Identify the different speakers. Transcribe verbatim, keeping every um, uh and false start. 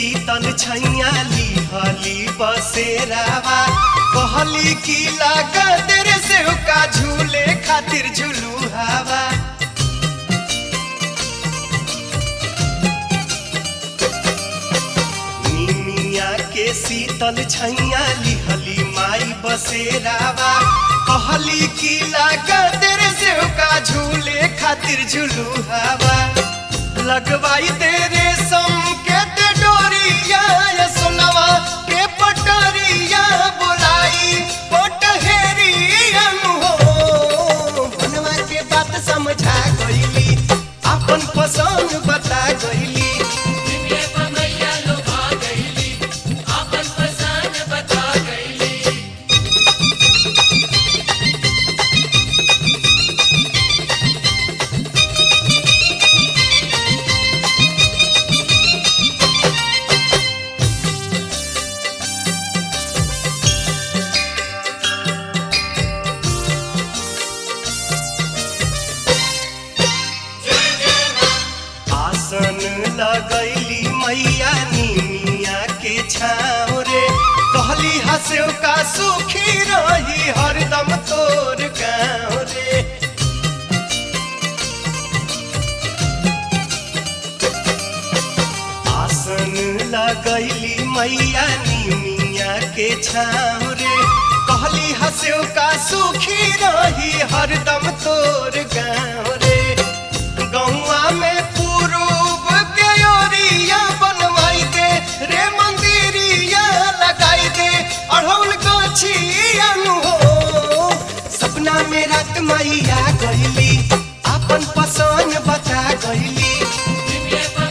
Speaker 1: शीतल छैया लिहली बसेरावा कहली की लागा तेरे से का झूले खातिर झूलू हवा निमिया के शीतल छैया लिहली माई बसेरावा कहली की लागा तेरे से का झूले खातिर झूलू हवा लगवाई तेरे संकेत डोरिया सुनवा के पटरिया बुलाई पटहेरिया हो बनवा के बात समझा गईली अपन पसंद बता गईली लगैली मैया निमिया के छाँव रे कहली हंसो का सुखी रही हरदम तोर गाँव रे आसन लगैली मैया निमिया के छाँव रे कहली हंसो का सुखी रही हरदम तोर गाँव रे गौआ में बनवाई दे रे मंदिरिया लगाई दे अढ़ौल गछिया हो सपना में रात मैया गईली अपन पसंद बता गईली।